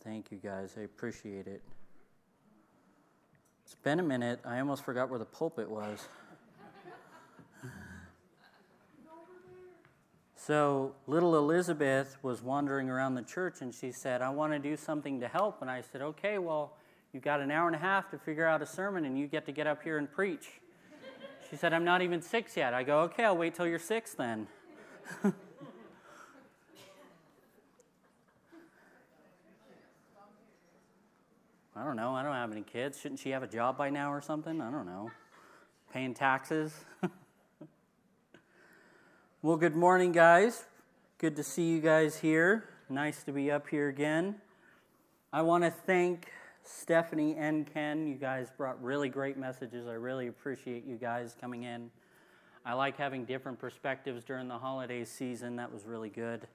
Thank you, guys. I appreciate it. It's been a minute. I almost forgot where the pulpit was. So little Elizabeth was wandering around the church, and she said, I want to do something to help. And I said, okay, well, you've got an hour and a half to figure out a sermon, and you get to get up here and preach. She said, I'm not even 6 yet. I go, okay, I'll wait till you're 6 then. I don't know. I don't have any kids. Shouldn't she have a job by now or something? I don't know. Paying taxes. Well, good morning, guys. Good to see you guys here. Nice to be up here again. I want to thank Stephanie and Ken. You guys brought really great messages. I really appreciate you guys coming in. I like having different perspectives during the holiday season. That was really good.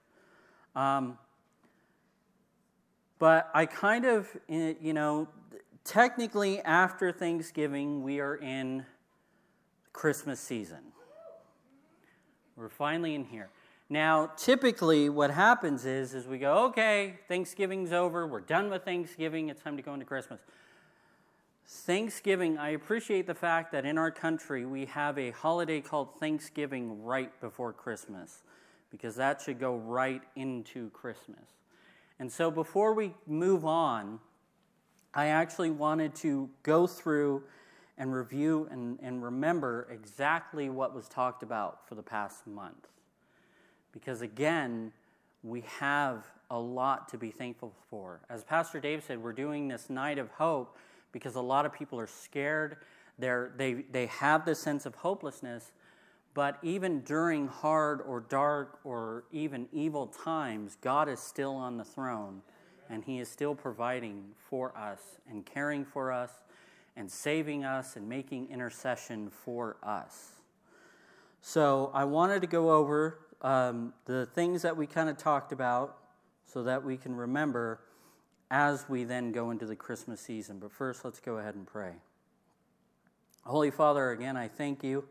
But I kind of, technically after Thanksgiving, we are in Christmas season. We're finally in here. Now, typically what happens is we go, okay, Thanksgiving's over. We're done with Thanksgiving. It's time to go into Christmas. Thanksgiving, I appreciate the fact that in our country we have a holiday called Thanksgiving right before Christmas, because that should go right into Christmas. And so before we move on, I actually wanted to go through and review and remember exactly what was talked about for the past month. Because again, we have a lot to be thankful for. As Pastor Dave said, we're doing this night of hope because a lot of people are scared. They have this sense of hopelessness. But even during hard or dark or even evil times, God is still on the throne, and He is still providing for us and caring for us and saving us and making intercession for us. So I wanted to go over the things that we kind of talked about so that we can remember as we then go into the Christmas season. But first, let's go ahead and pray. Holy Father, again, I thank you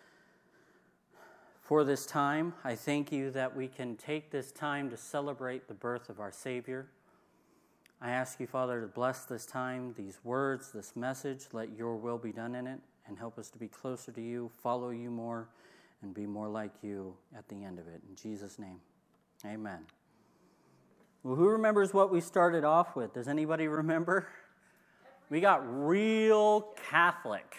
for this time. I thank you that we can take this time to celebrate the birth of our Savior. I ask you, Father, to bless this time, these words, this message. Let your will be done in it, and help us to be closer to you, follow you more, and be more like you at the end of it. In Jesus' name, amen. Well, who remembers what we started off with? Does anybody remember? We got real Catholic.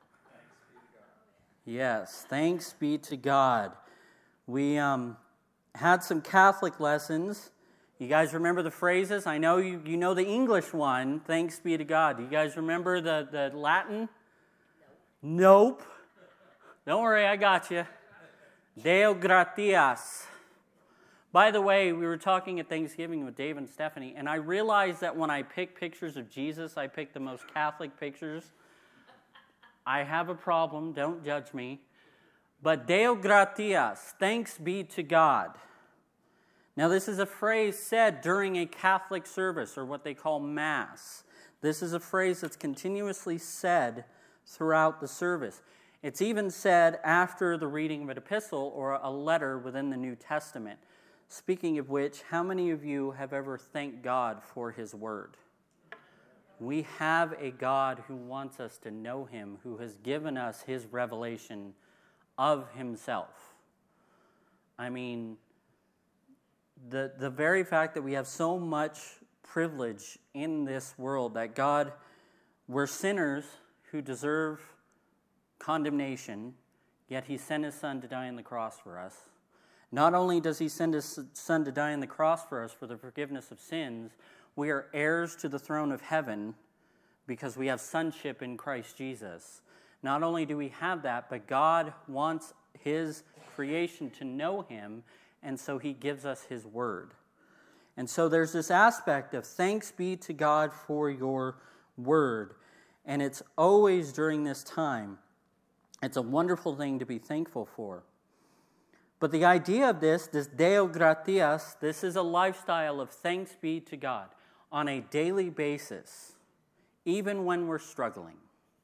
Yes, thanks be to God. We had some Catholic lessons. You guys remember the phrases? I know you know the English one, thanks be to God. Do you guys remember the Latin? Nope. Don't worry, I got you. Deo gratias. By the way, we were talking at Thanksgiving with Dave and Stephanie, and I realized that when I pick pictures of Jesus, I pick the most Catholic pictures. I have a problem, don't judge me. But Deo gratias, thanks be to God. Now this is a phrase said during a Catholic service, or what they call Mass. This is a phrase that's continuously said throughout the service. It's even said after the reading of an epistle or a letter within the New Testament. Speaking of which, how many of you have ever thanked God for His Word? We have a God who wants us to know Him, who has given us His revelation of Himself. I mean, the very fact that we have so much privilege in this world, that God, we're sinners who deserve condemnation, yet He sent His Son to die on the cross for us. Not only does He send His Son to die on the cross for us for the forgiveness of sins, we are heirs to the throne of heaven because we have sonship in Christ Jesus. Not only do we have that, but God wants His creation to know Him, and so He gives us His Word. And so there's this aspect of thanks be to God for your Word. And it's always during this time. It's a wonderful thing to be thankful for. But the idea of this Deo gratias, this is a lifestyle of thanks be to God on a daily basis, even when we're struggling.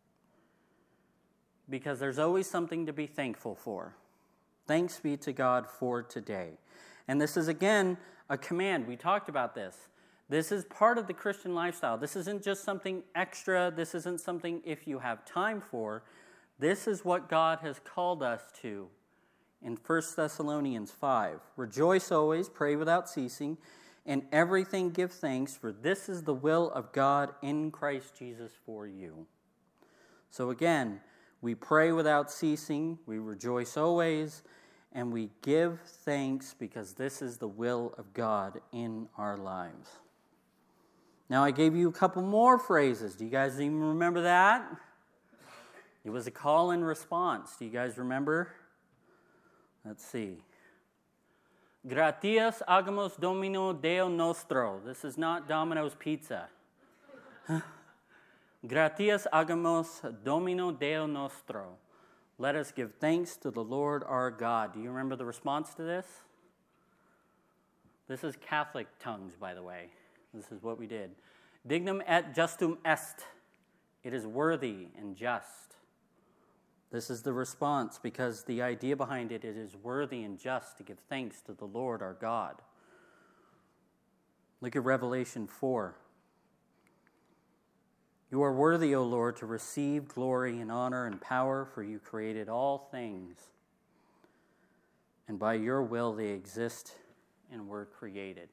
Because there's always something to be thankful for. Thanks be to God for today. And this is, again, a command. We talked about this. This is part of the Christian lifestyle. This isn't just something extra. This isn't something if you have time for. This is what God has called us to in 1 Thessalonians 5. Rejoice always, pray without ceasing, in everything give thanks, for this is the will of God in Christ Jesus for you. So again, we pray without ceasing, we rejoice always, and we give thanks because this is the will of God in our lives. Now, I gave you a couple more phrases. Do you guys even remember that? It was a call and response. Do you guys remember? Let's see. Gratias agamos Domino Deo nostro. This is not Domino's Pizza. Gratias agamos Domino Deo nostro. Let us give thanks to the Lord our God. Do you remember the response to this? This is Catholic tongues, by the way. This is what we did. Dignum et justum est. It is worthy and just. This is the response because the idea behind it is worthy and just to give thanks to the Lord our God. Look at Revelation 4. You are worthy, O Lord, to receive glory and honor and power, for you created all things, and by your will they exist and were created.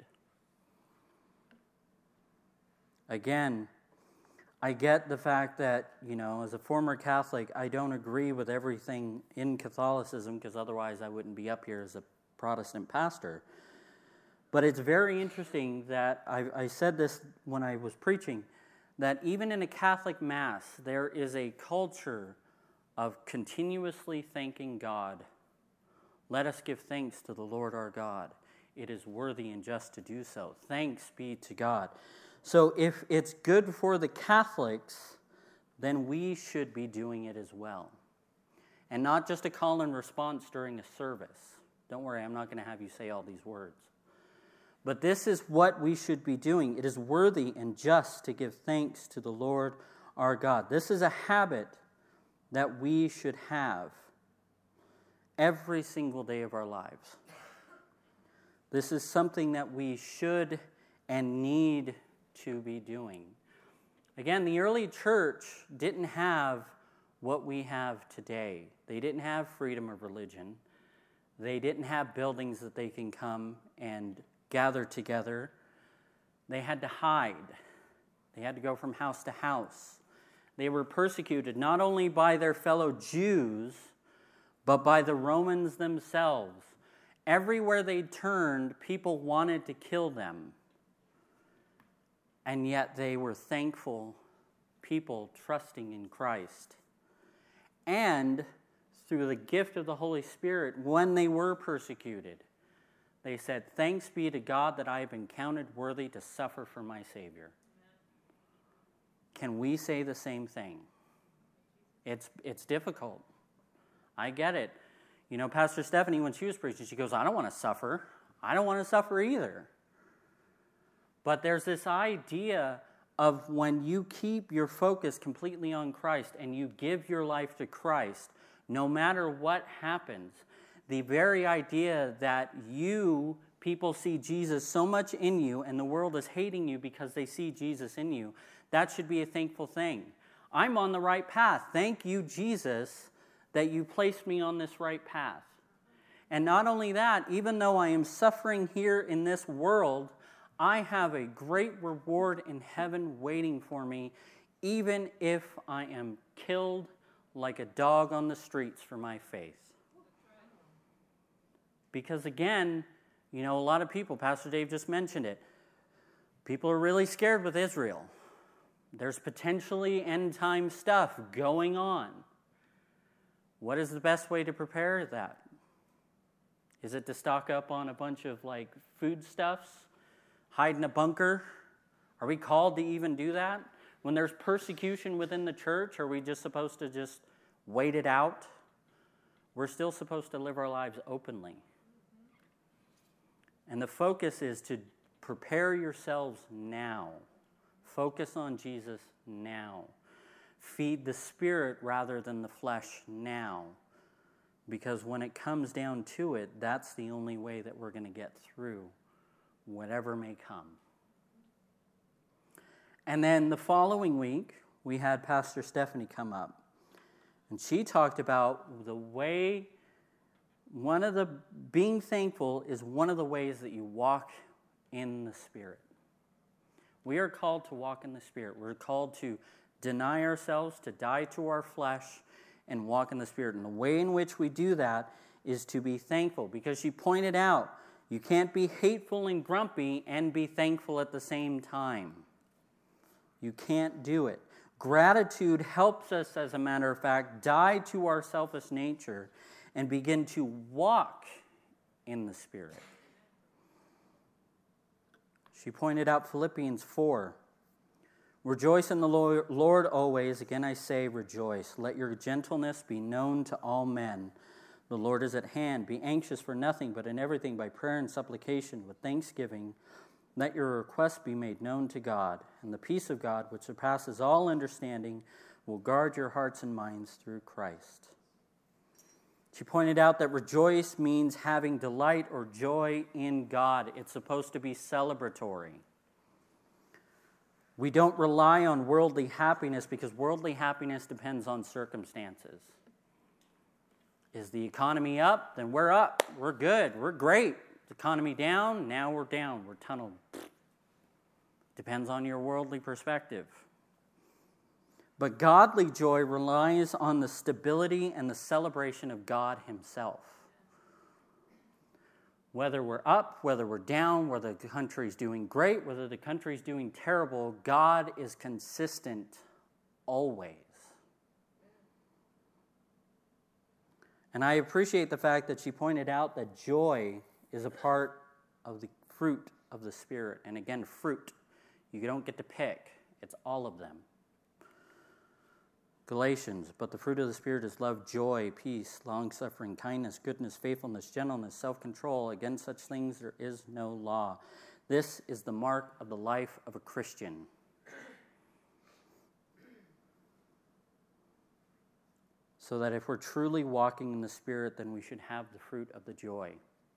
Again, I get the fact that, as a former Catholic, I don't agree with everything in Catholicism, because otherwise I wouldn't be up here as a Protestant pastor. But it's very interesting that I said this when I was preaching, that even in a Catholic Mass, there is a culture of continuously thanking God. Let us give thanks to the Lord our God. It is worthy and just to do so. Thanks be to God. So if it's good for the Catholics, then we should be doing it as well. And not just a call and response during a service. Don't worry, I'm not going to have you say all these words. But this is what we should be doing. It is worthy and just to give thanks to the Lord our God. This is a habit that we should have every single day of our lives. This is something that we should and need to be doing. Again, the early church didn't have what we have today. They didn't have freedom of religion. They didn't have buildings that they can come and gather together. They had to hide. They had to go from house to house. They were persecuted not only by their fellow Jews, but by the Romans themselves. Everywhere they turned, people wanted to kill them. And yet they were thankful people trusting in Christ. And through the gift of the Holy Spirit, when they were persecuted, they said, thanks be to God that I have been counted worthy to suffer for my Savior. Can we say the same thing? It's difficult. I get it. Pastor Stephanie, when she was preaching, she goes, I don't want to suffer. I don't want to suffer either. But there's this idea of when you keep your focus completely on Christ and you give your life to Christ, no matter what happens, the very idea that people see Jesus so much in you and the world is hating you because they see Jesus in you, that should be a thankful thing. I'm on the right path. Thank you, Jesus, that you placed me on this right path. And not only that, even though I am suffering here in this world, I have a great reward in heaven waiting for me, even if I am killed like a dog on the streets for my faith. Because again, a lot of people, Pastor Dave just mentioned it, people are really scared with Israel. There's potentially end-time stuff going on. What is the best way to prepare that? Is it to stock up on a bunch of foodstuffs? Hide in a bunker? Are we called to even do that? When there's persecution within the church, are we just supposed to just wait it out? We're still supposed to live our lives openly. And the focus is to prepare yourselves now. Focus on Jesus now. Feed the Spirit rather than the flesh now. Because when it comes down to it, that's the only way that we're going to get through whatever may come. And then the following week, we had Pastor Stephanie come up. And she talked about the way, being thankful is one of the ways that you walk in the Spirit. We are called to walk in the Spirit. We're called to deny ourselves, to die to our flesh, and walk in the Spirit. And the way in which we do that is to be thankful. Because she pointed out, you can't be hateful and grumpy and be thankful at the same time. You can't do it. Gratitude helps us, as a matter of fact, die to our selfish nature and begin to walk in the Spirit. She pointed out Philippians 4. Rejoice in the Lord always. Again I say rejoice. Let your gentleness be known to all men. The Lord is at hand. Be anxious for nothing, but in everything by prayer and supplication with thanksgiving. Let your requests be made known to God, and the peace of God, which surpasses all understanding, will guard your hearts and minds through Christ. She pointed out that rejoice means having delight or joy in God. It's supposed to be celebratory. We don't rely on worldly happiness because worldly happiness depends on circumstances. Is the economy up? Then we're up. We're good. We're great. The economy down? Now we're down. We're tunneled. Depends on your worldly perspective. But godly joy relies on the stability and the celebration of God Himself. Whether we're up, whether we're down, whether the country's doing great, whether the country's doing terrible, God is consistent always. And I appreciate the fact that she pointed out that joy is a part of the fruit of the Spirit. And again, fruit. You don't get to pick. It's all of them. Galatians, but the fruit of the Spirit is love, joy, peace, long-suffering, kindness, goodness, faithfulness, gentleness, self-control. Against such things there is no law. This is the mark of the life of a Christian. So that if we're truly walking in the Spirit, then we should have the fruit of the joy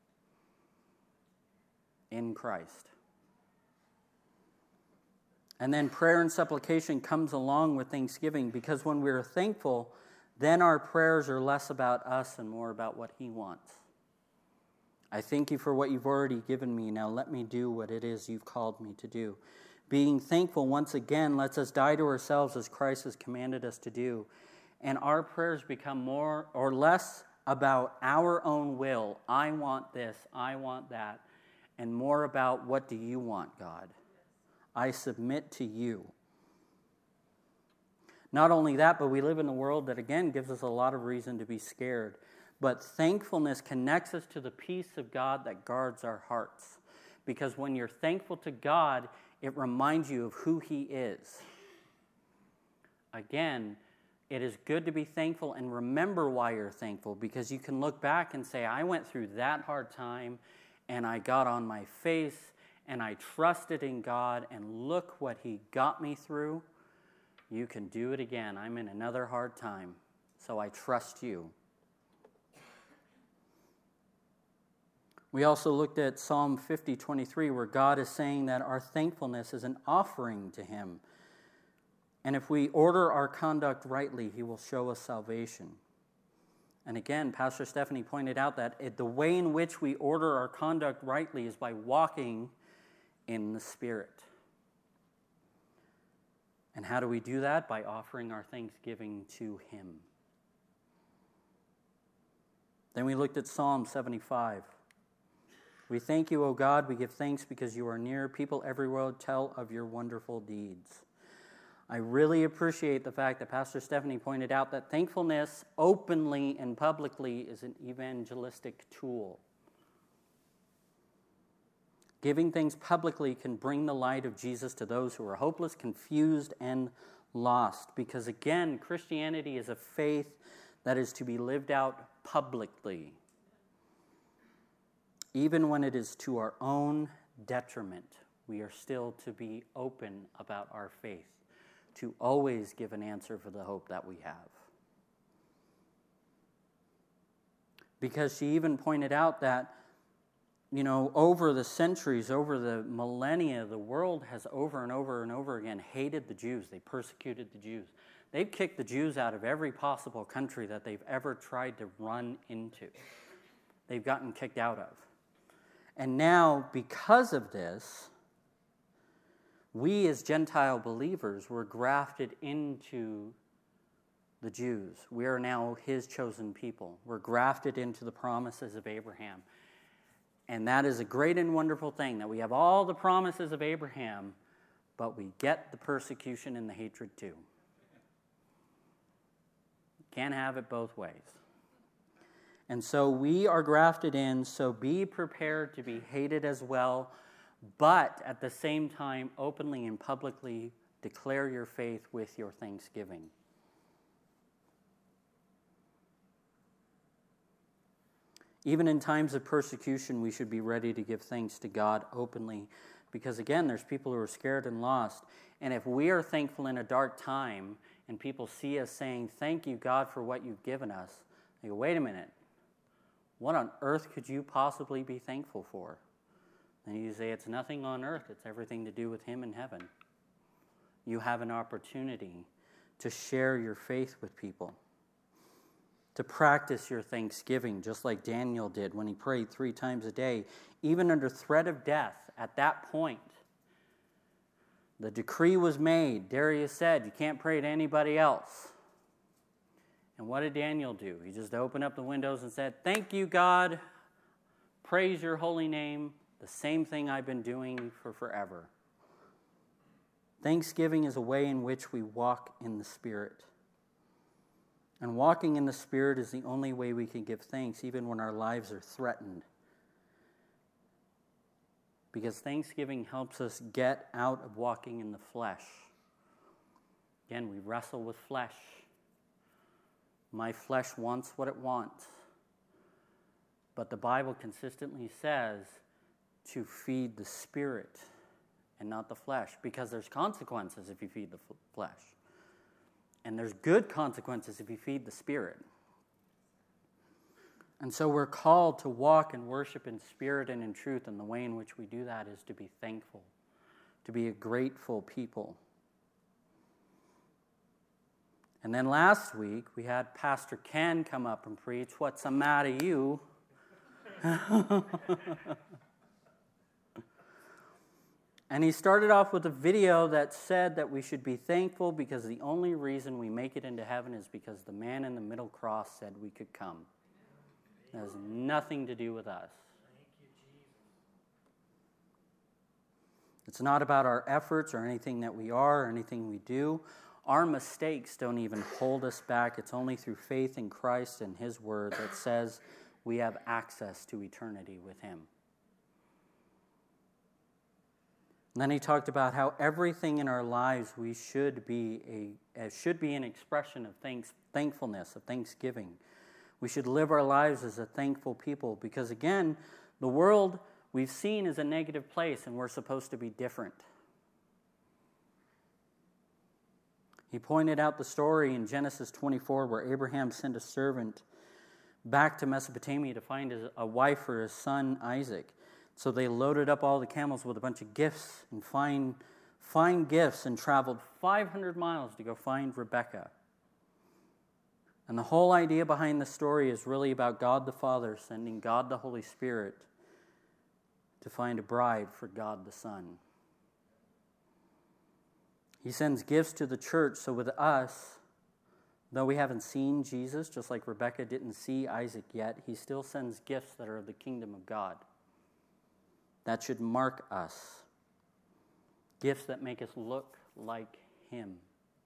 in Christ. And then prayer and supplication comes along with thanksgiving, because when we're thankful, then our prayers are less about us and more about what He wants. I thank you for what you've already given me. Now let me do what it is you've called me to do. Being thankful, once again, lets us die to ourselves as Christ has commanded us to do. And our prayers become more or less about our own will. I want this, I want that. And more about, what do you want, God? I submit to you. Not only that, but we live in a world that, again, gives us a lot of reason to be scared. But thankfulness connects us to the peace of God that guards our hearts. Because when you're thankful to God, it reminds you of who He is. Again, it is good to be thankful and remember why you're thankful, because you can look back and say, I went through that hard time and I got on my face and I trusted in God, and look what He got me through. You can do it again. I'm in another hard time, so I trust you. We also looked at Psalm 50:23, where God is saying that our thankfulness is an offering to Him. And if we order our conduct rightly, He will show us salvation. And again, Pastor Stephanie pointed out that the way in which we order our conduct rightly is by walking in the Spirit. And how do we do that? By offering our thanksgiving to Him. Then we looked at Psalm 75. We thank you, O God. We give thanks because you are near. People everywhere tell of your wonderful deeds. I really appreciate the fact that Pastor Stephanie pointed out that thankfulness openly and publicly is an evangelistic tool. Giving things publicly can bring the light of Jesus to those who are hopeless, confused, and lost. Because again, Christianity is a faith that is to be lived out publicly, even when it is to our own detriment. We are still to be open about our faith, to always give an answer for the hope that we have. Because she even pointed out that over the centuries, over the millennia, the world has over and over and over again hated the Jews. They persecuted the Jews. They've kicked the Jews out of every possible country that they've ever tried to run into. They've gotten kicked out of. And now, because of this, we as Gentile believers were grafted into the Jews. We are now his chosen people. We're grafted into the promises of Abraham. And that is a great and wonderful thing, that we have all the promises of Abraham, but we get the persecution and the hatred too. Can't have it both ways. And so we are grafted in, so be prepared to be hated as well, but at the same time, openly and publicly declare your faith with your thanksgiving. Even in times of persecution, we should be ready to give thanks to God openly, because again, there's people who are scared and lost. And if we are thankful in a dark time, and people see us saying, "Thank you, God, for what you've given us," they go, "Wait a minute. What on earth could you possibly be thankful for?" And you say, "It's nothing on earth. It's everything to do with him in heaven." You have an opportunity to share your faith with people, to practice your thanksgiving, just like Daniel did when he prayed 3 times a day, even under threat of death. At that point, the decree was made. Darius said, "You can't pray to anybody else." And what did Daniel do? He just opened up the windows and said, "Thank you, God. Praise your holy name. The same thing I've been doing for forever." Thanksgiving is a way in which we walk in the Spirit. And walking in the Spirit is the only way we can give thanks, even when our lives are threatened. Because thanksgiving helps us get out of walking in the flesh. Again, we wrestle with flesh. My flesh wants what it wants. But the Bible consistently says to feed the Spirit and not the flesh, because there's consequences if you feed the flesh. And there's good consequences if you feed the Spirit. And so we're called to walk and worship in spirit and in truth, and the way in which we do that is to be thankful, to be a grateful people. And then last week, we had Pastor Ken come up and preach, "What's the matter, you?" And he started off with a video that said that we should be thankful because the only reason we make it into heaven is because the man in the middle cross said we could come. It has nothing to do with us. It's not about our efforts or anything that we are or anything we do. Our mistakes don't even hold us back. It's only through faith in Christ and his word that says we have access to eternity with him. And then he talked about how everything in our lives we should be an expression of thankfulness, of thanksgiving. We should live our lives as a thankful people because, again, the world we've seen is a negative place and we're supposed to be different. He pointed out the story in Genesis 24 where Abraham sent a servant back to Mesopotamia to find a wife for his son Isaac. So they loaded up all the camels with a bunch of gifts and fine gifts and traveled 500 miles to go find Rebekah. And the whole idea behind the story is really about God the Father sending God the Holy Spirit to find a bride for God the Son. He sends gifts to the church, so with us, though we haven't seen Jesus, just like Rebekah didn't see Isaac yet, he still sends gifts that are of the kingdom of God. That should mark us. Gifts that make us look like him.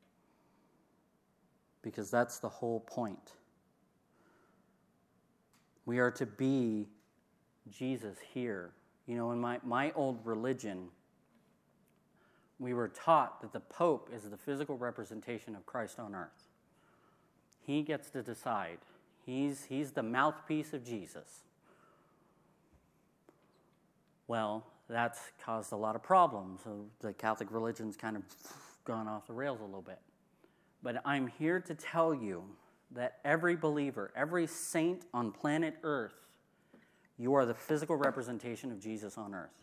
Because that's the whole point. We are to be Jesus here. You know, in my old religion, we were taught that the Pope is the physical representation of Christ on earth. He gets to decide. He's the mouthpiece of Jesus. Well, that's caused a lot of problems. So the Catholic religion's kind of gone off the rails a little bit. But I'm here to tell you that every believer, every saint on planet Earth You are the physical representation of Jesus on earth.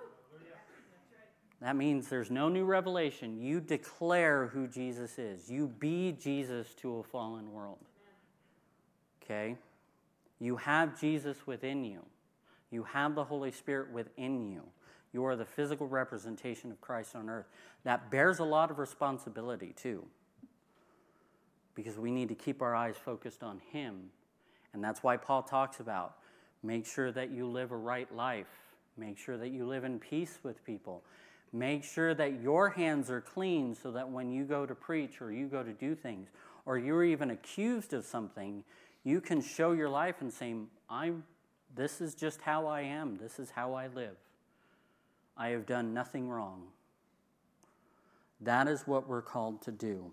That means there's no new revelation. You declare who Jesus is. You be Jesus to a fallen world. Okay? You have Jesus within you. You have the Holy Spirit within you. You are the physical representation of Christ on earth. That bears a lot of responsibility too. Because we need to keep our eyes focused on Him. And that's why Paul talks about make sure that you live a right life. Make sure that you live in peace with people. Make sure that your hands are clean so that when you go to preach or you go to do things or you're even accused of something, you can show your life and say, this is just how I am. This is how I live. I have done nothing wrong. That is what we're called to do.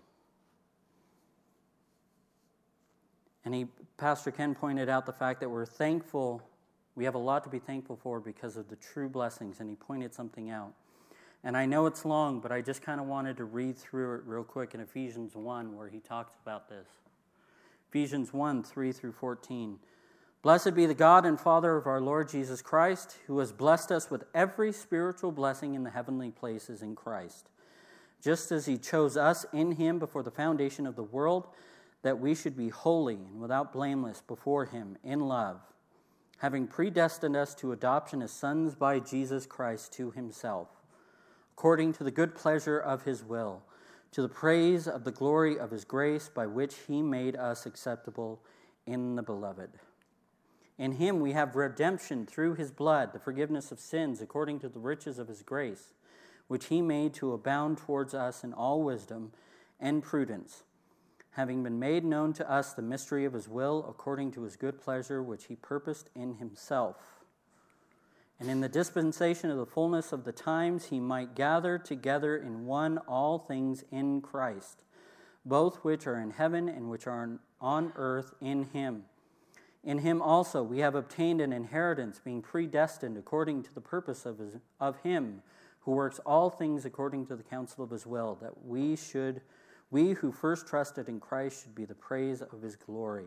And Pastor Ken pointed out the fact that we're thankful. We have a lot to be thankful for because of the true blessings, and he pointed something out. And I know it's long, but I just kind of wanted to read through it real quick in Ephesians 1 where he talks about this. Ephesians 1, 3 through 14. Blessed be the God and Father of our Lord Jesus Christ, who has blessed us with every spiritual blessing in the heavenly places in Christ, just as he chose us in him before the foundation of the world, that we should be holy and without blameless before him in love, having predestined us to adoption as sons by Jesus Christ to himself, according to the good pleasure of his will, to the praise of the glory of his grace, by which he made us acceptable in the beloved. In him we have redemption through his blood, the forgiveness of sins, according to the riches of his grace, which he made to abound towards us in all wisdom and prudence, having been made known to us the mystery of his will, according to his good pleasure, which he purposed in himself. And in the dispensation of the fullness of the times, he might gather together in one all things in Christ, both which are in heaven and which are on earth in him. In him also we have obtained an inheritance, being predestined according to the purpose of him who works all things according to the counsel of his will, that we who first trusted in Christ should be the praise of his glory.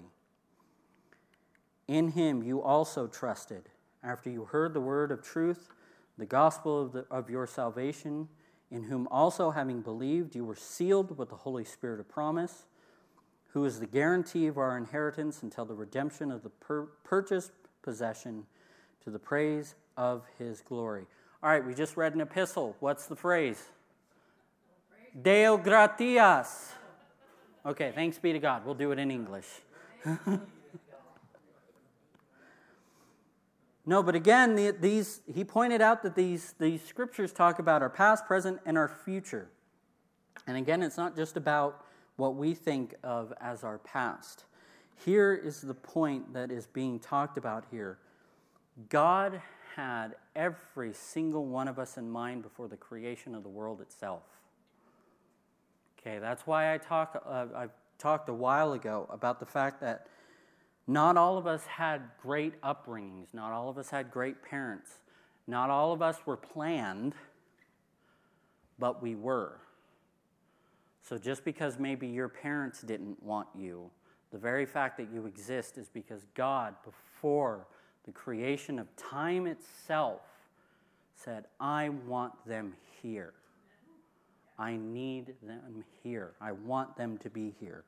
In him you also trusted, after you heard the word of truth, the gospel of your salvation, in whom also having believed you were sealed with the Holy Spirit of promise, who is the guarantee of our inheritance until the redemption of the purchased possession, to the praise of his glory. All right, we just read an epistle. What's the phrase? Deo gratias. Okay, thanks be to God. We'll do it in English. No, but again, he pointed out that these scriptures talk about our past, present, and our future. And again, it's not just about what we think of as our past. Here is the point that is being talked about here. God had every single one of us in mind before the creation of the world itself. Okay, that's why I talked a while ago about the fact that not all of us had great upbringings. Not all of us had great parents. Not all of us were planned, but we were. So just because maybe your parents didn't want you, the very fact that you exist is because God, before the creation of time itself, said, I want them here. I need them here. I want them to be here.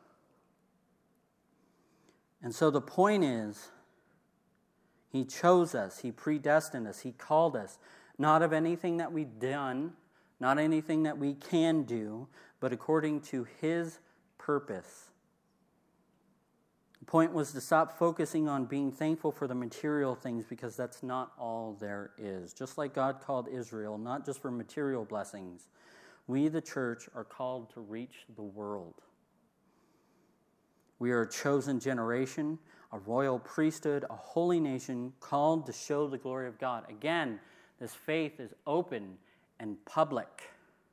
And so the point is, he chose us, he predestined us, he called us, not of anything that we've done, not anything that we can do, but according to his purpose. The point was to stop focusing on being thankful for the material things, because that's not all there is. Just like God called Israel, not just for material blessings, we, the church, are called to reach the world. We are a chosen generation, a royal priesthood, a holy nation, called to show the glory of God. Again, this faith is open and public.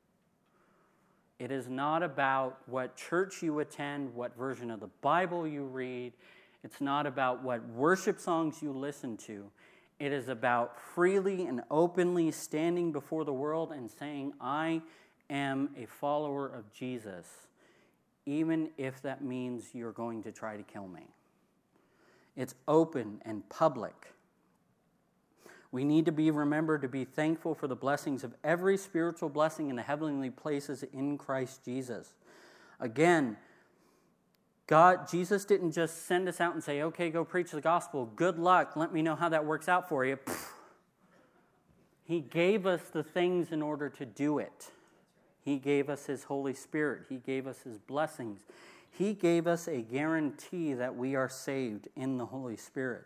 It is not about what church you attend, what version of the Bible you read. It's not about what worship songs you listen to. It is about freely and openly standing before the world and saying, I am a follower of Jesus, even if that means you're going to try to kill me. It's open and public. We need to be remembered to be thankful for the blessings of every spiritual blessing in the heavenly places in Christ Jesus. Again, Jesus didn't just send us out and say, okay, go preach the gospel. Good luck. Let me know how that works out for you. He gave us the things in order to do it. He gave us his Holy Spirit. He gave us his blessings. He gave us a guarantee that we are saved in the Holy Spirit.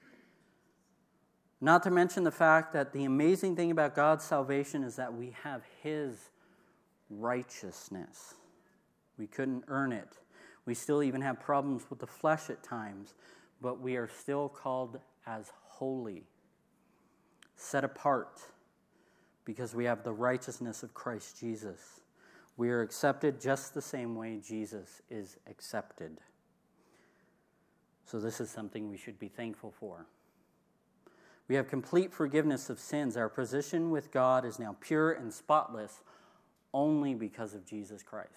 Not to mention the fact that the amazing thing about God's salvation is that we have his righteousness. We couldn't earn it. We still even have problems with the flesh at times, but we are still called as holy, set apart, because we have the righteousness of Christ Jesus. We are accepted just the same way Jesus is accepted. So this is something we should be thankful for. We have complete forgiveness of sins. Our position with God is now pure and spotless only because of Jesus Christ.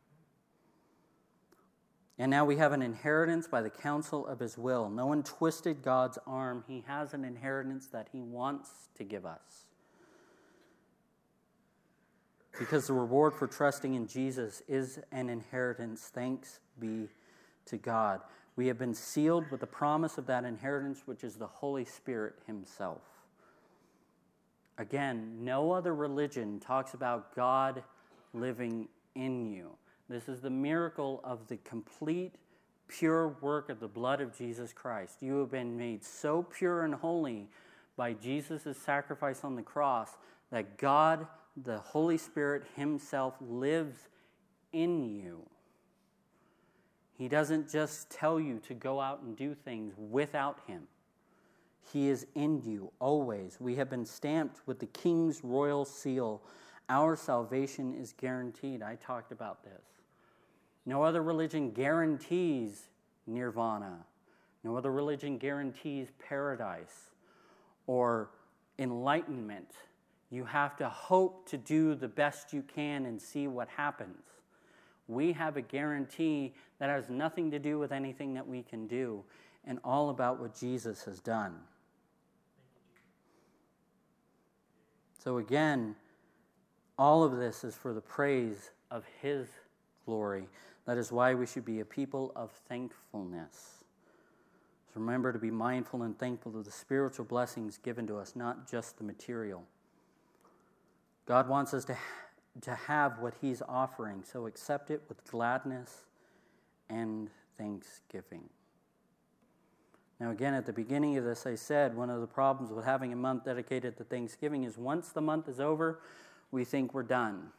And now we have an inheritance by the counsel of his will. No one twisted God's arm. He has an inheritance that he wants to give us. Because the reward for trusting in Jesus is an inheritance. Thanks be to God. We have been sealed with the promise of that inheritance, which is the Holy Spirit himself. Again, no other religion talks about God living in you. This is the miracle of the complete, pure work of the blood of Jesus Christ. You have been made so pure and holy by Jesus' sacrifice on the cross that God, the Holy Spirit himself, lives in you. He doesn't just tell you to go out and do things without him. He is in you always. We have been stamped with the King's royal seal. Our salvation is guaranteed. I talked about this. No other religion guarantees nirvana. No other religion guarantees paradise or enlightenment. You have to hope to do the best you can and see what happens. We have a guarantee that has nothing to do with anything that we can do and all about what Jesus has done. So again, all of this is for the praise of his glory. That is why we should be a people of thankfulness. So remember to be mindful and thankful of the spiritual blessings given to us, not just the material. God wants us to have what he's offering, so accept it with gladness and thanksgiving. Now again, at the beginning of this, I said one of the problems with having a month dedicated to Thanksgiving is once the month is over, we think we're done.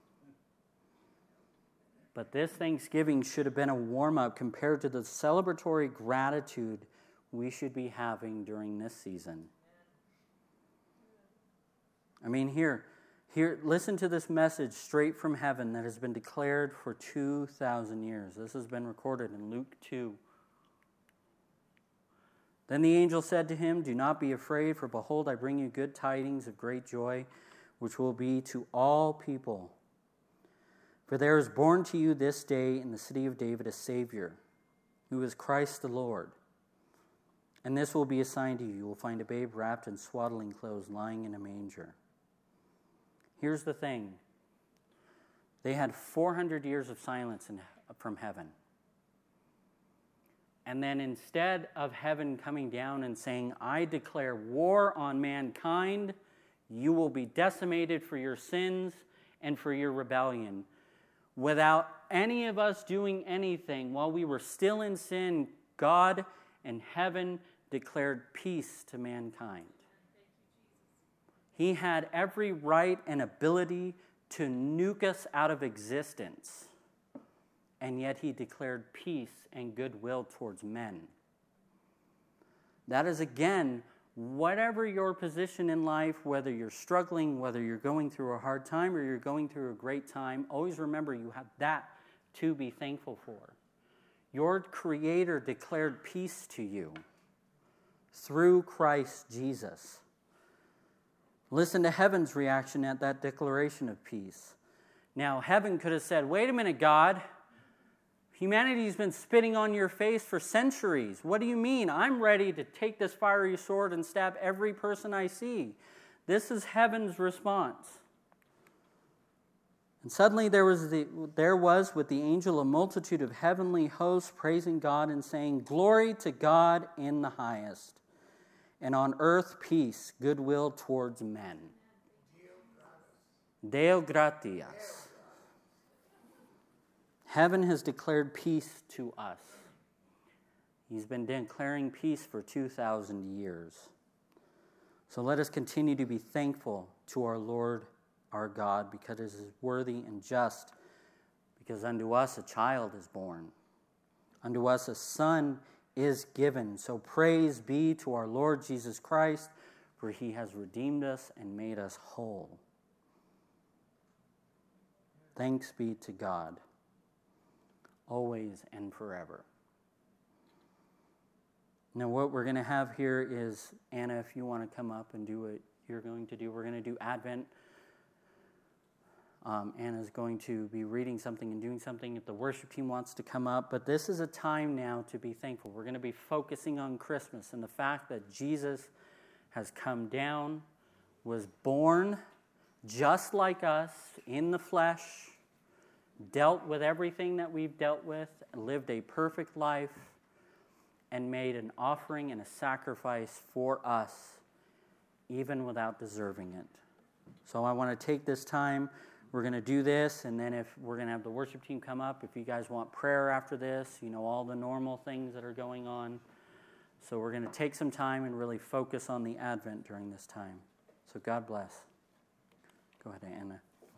But this Thanksgiving should have been a warm-up compared to the celebratory gratitude we should be having during this season. I mean, here, listen to this message straight from heaven that has been declared for 2,000 years. This has been recorded in Luke 2. Then the angel said to him, "Do not be afraid, for behold, I bring you good tidings of great joy, which will be to all people. For there is born to you this day in the city of David a Savior, who is Christ the Lord. And this will be a sign to you. You will find a babe wrapped in swaddling clothes lying in a manger." Here's the thing. They had 400 years of silence from heaven. And then instead of heaven coming down and saying, "I declare war on mankind, you will be decimated for your sins and for your rebellion," without any of us doing anything, while we were still in sin, God and heaven declared peace to mankind. He had every right and ability to nuke us out of existence, and yet he declared peace and goodwill towards men. That is, again, whatever your position in life, whether you're struggling, whether you're going through a hard time or you're going through a great time, always remember you have that to be thankful for. Your Creator declared peace to you through Christ Jesus. Listen to heaven's reaction at that declaration of peace. Now, heaven could have said, "Wait a minute, God. Humanity's been spitting on your face for centuries. What do you mean? I'm ready to take this fiery sword and stab every person I see. This is heaven's response. And suddenly there was with the angel a multitude of heavenly hosts praising God and saying, "Glory to God in the highest, and on earth peace, goodwill towards men." Deo gratias. Heaven has declared peace to us. He's been declaring peace for 2,000 years. So let us continue to be thankful to our Lord, our God, because it is worthy and just, because unto us a child is born. Unto us a son is given. So praise be to our Lord Jesus Christ, for he has redeemed us and made us whole. Thanks be to God, always and forever. Now what we're going to have here is, Anna, if you want to come up and do what you're going to do, we're going to do Advent. Anna's going to be reading something and doing something if the worship team wants to come up. But this is a time now to be thankful. We're going to be focusing on Christmas and the fact that Jesus has come down, was born just like us in the flesh, dealt with everything that we've dealt with, lived a perfect life, and made an offering and a sacrifice for us, even without deserving it. So I want to take this time. We're going to do this, and then if we're going to have the worship team come up, if you guys want prayer after this, all the normal things that are going on. So we're going to take some time and really focus on the Advent during this time. So God bless. Go ahead, Anna.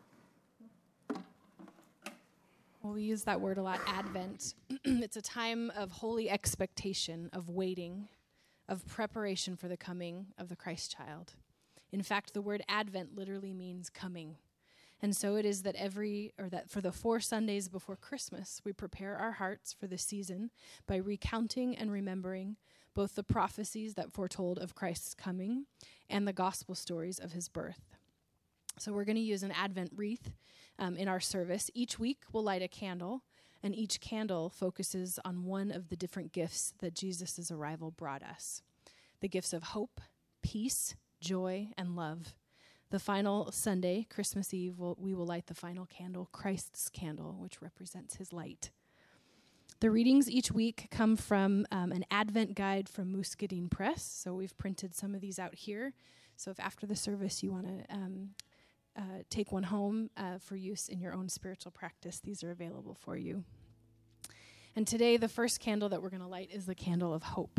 Well, we use that word a lot, Advent. It's a time of holy expectation, of waiting, of preparation for the coming of the Christ child. In fact, the word Advent literally means coming. And so it is that for the 4 Sundays before Christmas, we prepare our hearts for the season by recounting and remembering both the prophecies that foretold of Christ's coming and the gospel stories of his birth. So we're going to use an Advent wreath in our service. Each week we'll light a candle, and each candle focuses on one of the different gifts that Jesus' arrival brought us. The gifts of hope, peace, joy, and love. The final Sunday, Christmas Eve, we will light the final candle, Christ's candle, which represents his light. The readings each week come from an Advent guide from Muscadine Press. So we've printed some of these out here. So if after the service you want to take one home for use in your own spiritual practice, these are available for you. And today, the first candle that we're going to light is the candle of hope.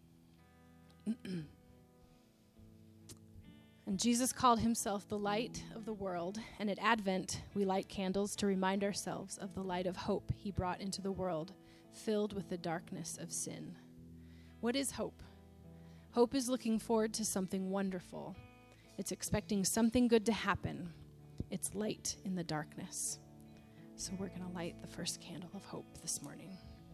And Jesus called himself the light of the world, and at Advent, we light candles to remind ourselves of the light of hope he brought into the world, filled with the darkness of sin. What is hope? Hope is looking forward to something wonderful. It's expecting something good to happen. It's light in the darkness. So we're going to light the first candle of hope this morning.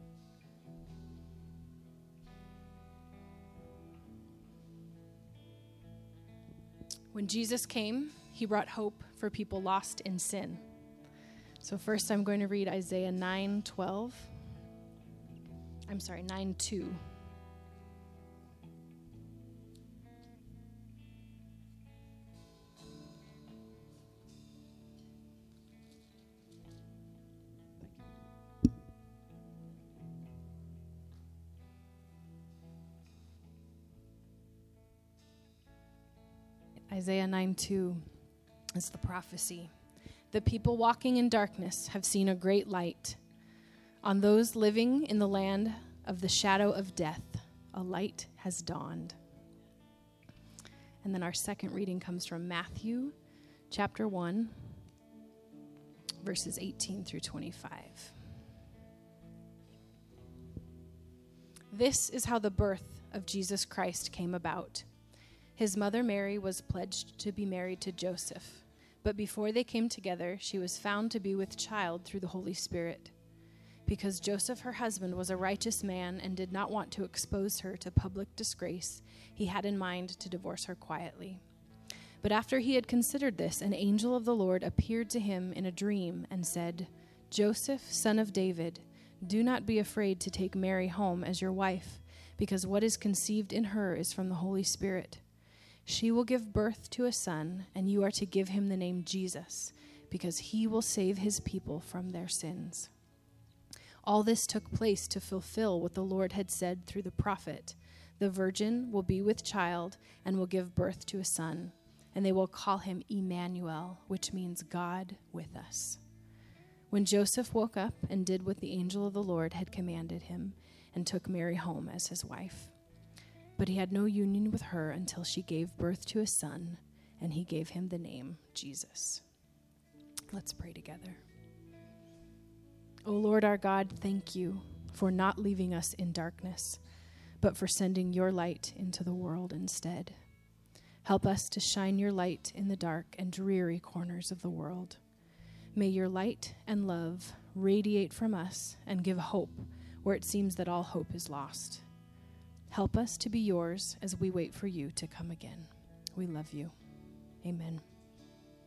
When Jesus came, he brought hope for people lost in sin. So first I'm going to read Isaiah 9:2. Isaiah 9:2 is the prophecy. The people walking in darkness have seen a great light. On those living in the land of the shadow of death, a light has dawned. And then our second reading comes from Matthew chapter 1, verses 18 through 25. This is how the birth of Jesus Christ came about. His mother Mary was pledged to be married to Joseph, but before they came together, she was found to be with child through the Holy Spirit. Because Joseph, her husband, was a righteous man and did not want to expose her to public disgrace, he had in mind to divorce her quietly. But after he had considered this, an angel of the Lord appeared to him in a dream and said, "Joseph, son of David, Do not be afraid to take Mary home as your wife, because what is conceived in her is from the Holy Spirit. She will give birth to a son, and you are to give him the name Jesus, because he will save his people from their sins." All this took place to fulfill what the Lord had said through the prophet. "The virgin will be with child and will give birth to a son, and they will call him Emmanuel," which means God with us. When Joseph woke up and did what the angel of the Lord had commanded him, and took Mary home as his wife. But he had no union with her until she gave birth to a son, and he gave him the name Jesus. Let's pray together. O Lord our God, thank you for not leaving us in darkness, but for sending your light into the world instead. Help us to shine your light in the dark and dreary corners of the world. May your light and love radiate from us and give hope where it seems that all hope is lost. Help us to be yours as we wait for you to come again. We love you. Amen.